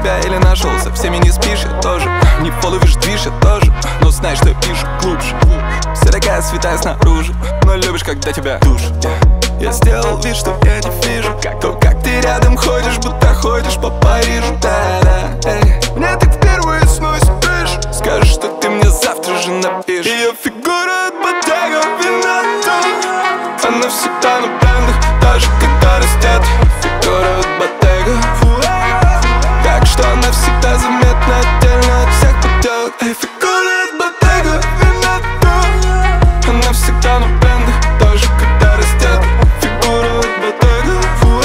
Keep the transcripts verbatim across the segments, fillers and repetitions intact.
себя или нашел, со всеми не спишь, я тоже. Не фоловишь, движ, я тоже. Но знаешь, что я пишу глубже. Вся такая святая снаружи, но любишь, когда тебя душат. Я сделал вид, что я не вижу то, как ты рядом ходишь, будто ходишь по Парижу. Да-да, эй. Мне так впервые сносит крышу. Скажешь, что ты мне завтра же напишешь. Ее фигура от Bottega Veneta, она всегда на брендах, даже когда растет. Фигура от Bottega, так что она всегда заметна отдельно от всех поделок. Эй, фигура от Bottega Veneta, она всегда на брендах, даже когда растет. Фигура от Bottega,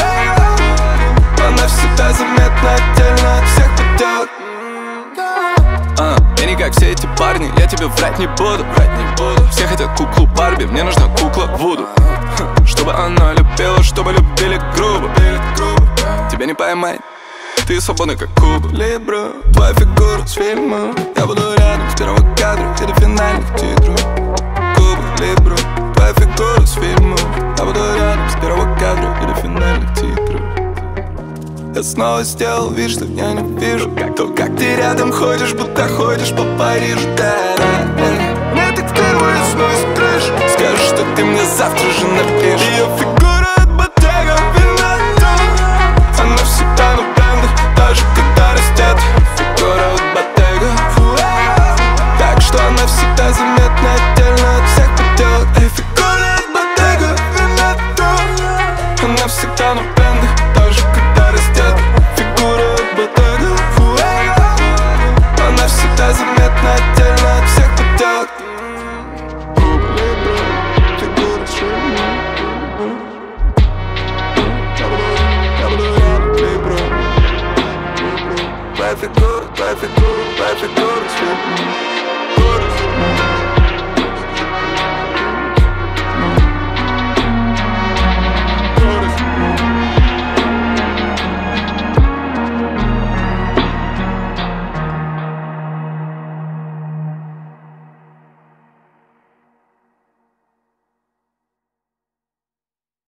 она всегда заметна отдельно от всех поделок. А, я не как все эти парни, я тебе врать не буду, врать не буду. Все хотят куклу Барби, мне нужна кукла Вуду. Чтобы она любила, чтобы любили грубо. Тебя не поймать, ты свободна как Куба. Либра, твоя фигура с фильма. Я буду рядом с первого кадра и до финальных титров. Куба, Либра, твоя фигура с фильма. Я буду рядом с первого кадра и до финальных титров. Я снова сделал вид, что я не вижу то, как ты рядом ходишь, будто ходишь по Парижу. Да-да, мне так впервые сносит крышу. Скажешь, что ты мне завтра же напишешь. Ее фигура от Bottega Veneta, она всегда на брендах, даже когда растет. Фигура от Bottega, так что она всегда заметна отдельно от всех поделок. Эй, фигура от Bottega Veneta, она всегда на брендах, даже когда растет. Фигура от Bottega, она всегда заметна отдельно от всех поделок. Твоя фигура, твоя фигура, твоя фигура,